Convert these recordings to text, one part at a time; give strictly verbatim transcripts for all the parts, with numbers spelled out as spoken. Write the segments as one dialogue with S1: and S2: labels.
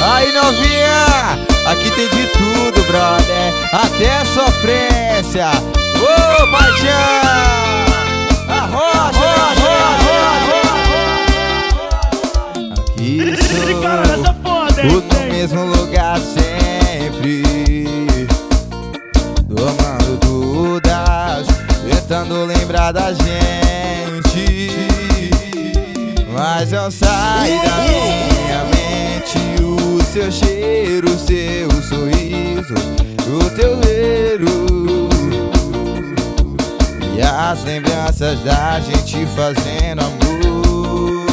S1: Aí novinha, aqui tem de tudo, brother, até sofrência. Ô, paixão, arrocha, arrocha. Aqui sou no mesmo lugar sempre, tomando todas, tentando lembrar da gente, mas não sai da minha mente o seu cheiro, o seu sorriso, o teu cheiro e as lembranças da gente fazendo amor.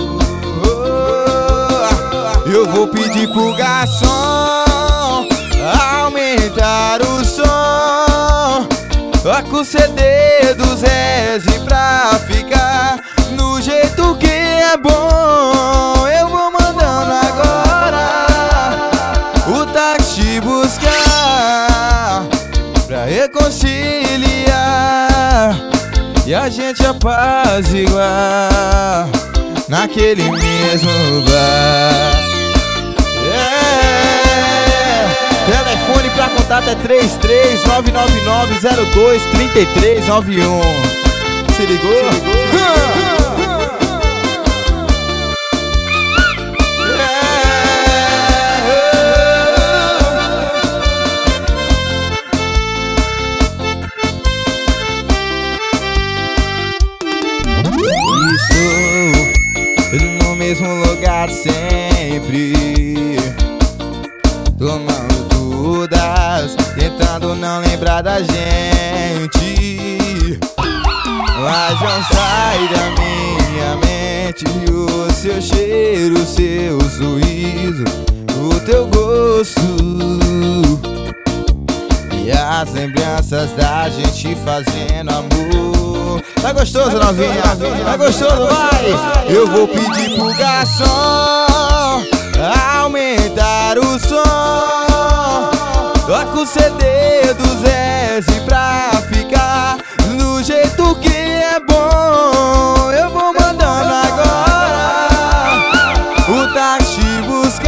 S1: Eu vou pedir pro garçom aumentar o som, toca o C D do Zezé pra ficar no jeito que é bom. Eu vou mandando agora o táxi buscar pra reconciliar e a gente apaziguar naquele mesmo lugar. É. Telefone pra contato é três três nove nove nove zero dois três três nove um. Se ligou? Se ligou? Isso, no mesmo lugar sempre, tomando todas, tentando não lembrar da gente, mas não sai da minha mente o seu cheiro, o seu sorriso, o teu gosto e as lembranças da gente fazendo amor. Tá gostoso, novinha? Tá gostoso, vai! Eu vou pedir pro garçom aumentar o som, toca o C D do Zezé pra ficar no jeito que é bom. Eu vou mandando agora o táxi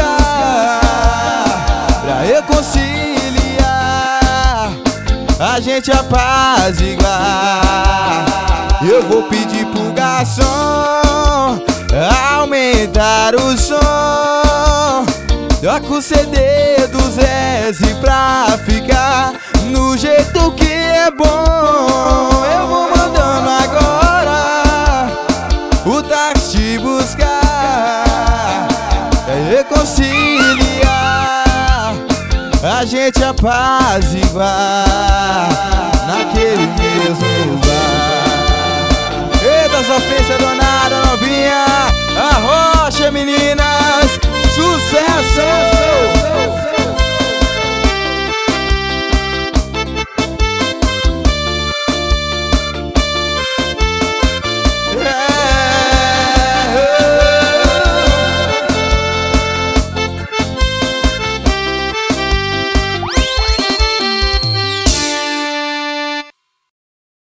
S1: buscar pra reconciliar, a gente apaziguar. Eu vou pedir pro garçom aumentar o som, toca o C D do Zezé pra ficar no jeito que é bom. Eu vou mandando agora o táxi buscar pra reconciliar, a gente apaziguar naquele